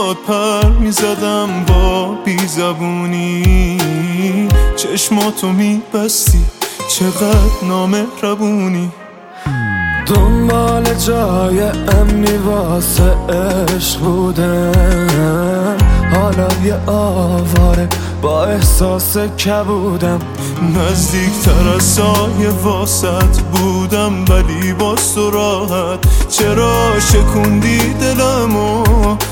باد پر میزدم با بیزبونی، چشماتو میبستی چقدر نامهربونی. دنبال جای امنی واسه عشق بودم، حالا یه آواره با احساس کبودم. نزدیکتر از سایه واسط بودم ولی باز تو راحت. چرا شکوندی دلمو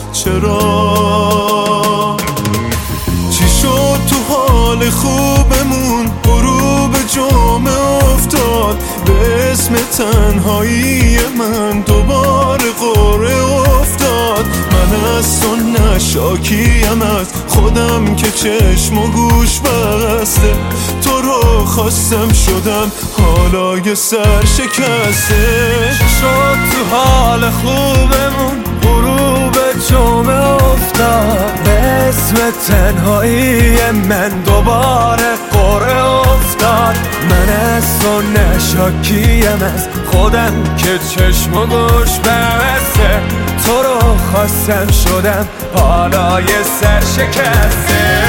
چرا؟ چی شد تو حال خوبمون غروب جمعه افتاد؟ به اسم تنهایی من دوباره قره افتاد. من از تو نشاکیم از خودم که چشم و گوش بسته. تو رو خواستم شدم حالا یه سر شکسته. شد تو حال خوبمون غروب جمعه افتاد؟ به اسم تنهایی من دوباره قره افتاد. من از تو نشاکیم از خودم که چشم و گوش بسته. تو رو خواستم شدم حالا یه سر شکسته.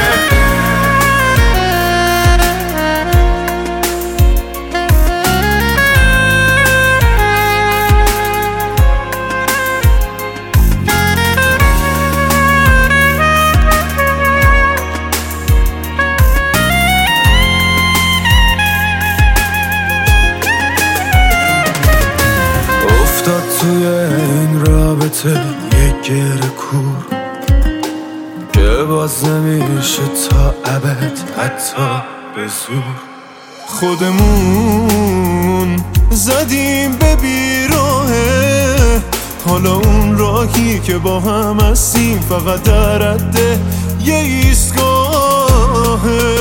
توی این رابطه یه گره کور که باز نمیشه تا ابد حتی به زور. خودمون زدیم به بیراهه، حالا اون راهی که با هم هستیم فقط در رده یه ایستگاهه.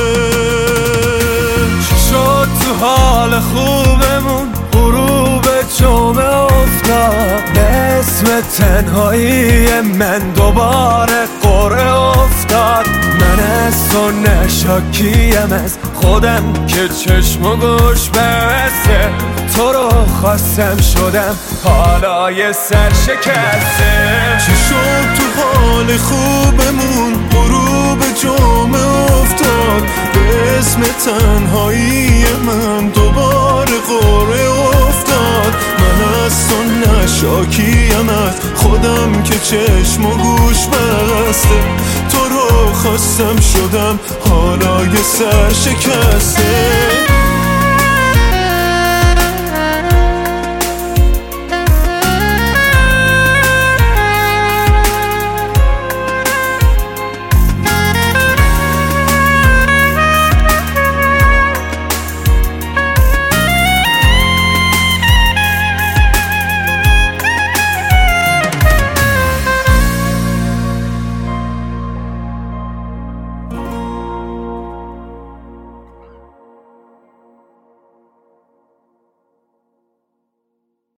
چی شد تو حال خوبمون غروب جمعه افتاد؟ به اسم تنهایی من دوباره قره افتاد. من از تو نشاکیم از خودم که چشم و گوش بسته. تو رو خواستم شدم حالا یه سر شکسته. چی شد تو حال خوبمون غروب جمعه افتاد؟ به اسم تنهایی من دوباره قره افتاد. من از تو نشاکیم از خودم که چشم و گوش بسته. تو رو خواستم شدم حالا یه سر شکسته.